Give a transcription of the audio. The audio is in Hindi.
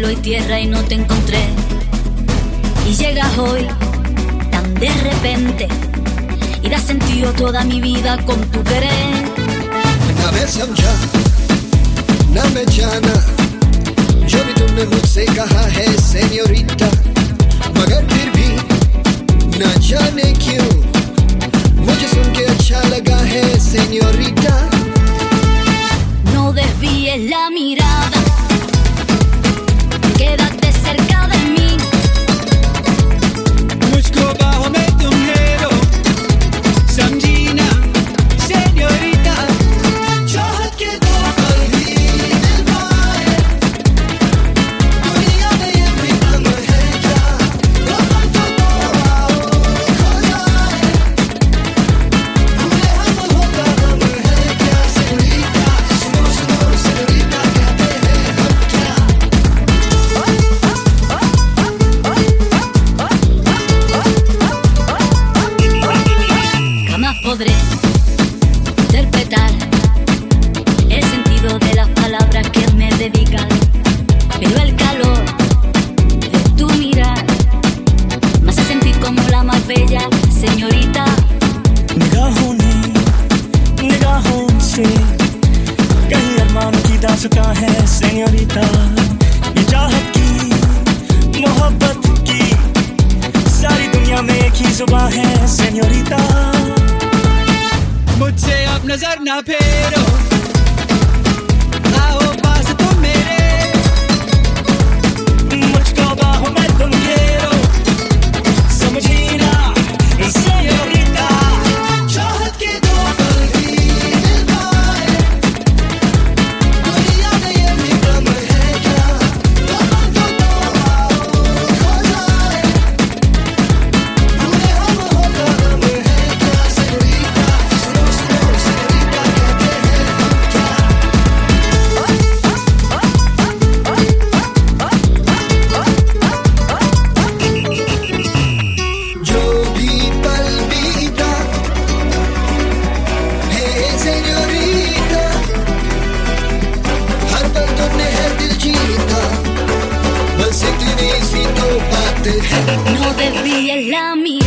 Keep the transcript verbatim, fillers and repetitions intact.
y tierra y no te encontré. Y llegas hoy tan de repente y das sentido a toda mi vida con tu querer. ना मैं समझा ना मैं जाना जो भी तुमने मुझसे कहा है सेन्योरिटा, मगर फिर भी ना जाने क्यों मुझे सुन के अच्छा लगा है senorita. No desvíes la mirada, quédate cerca de mí. मुझको बाहों में तुम ले लो, समझी ना सेन्योरिटा. चाहत के दो पल ही निभाए, दुनिया में ये भी गम है क्या, गम तो आओ खो जाए, भूले हम होगा गम है क्या सेन्योरिटा. सुनो सुनो सेन्योरिटा कहते हैं हम क्या. Jamás podré interpretar el sentido de las palabras que me dedicas, pero el calor de tu mirar me hace sentir como la más bella señorita. निगाहों ने निगाहों से कहीं अरमान की दास्तां है सेन्योरिटा. ये चाहत की मोहब्बत की सारी दुनिया में एक ही जुबां है सेन्योरिटा. मुझसे अब नजर ना फेरो, आओ पास तुम मेरे. मुझको बाहों में तुम घेरो, समझी ना सेन्योरिटा. चाहत के दो पल ही निभाए, दुनिया में ये भी गम है क्या, गम तो आओ खो जाए, भूले हम होगा गम है क्या सेन्योरिटा. सुनो सुनो सेन्योरिटा कहते हैं हम क्या. जो भी पल बीता है सेन्योरिटा, हर पल तुमने है दिल जीता, बस इतनी सी तो बात है. No desvíes la mirada.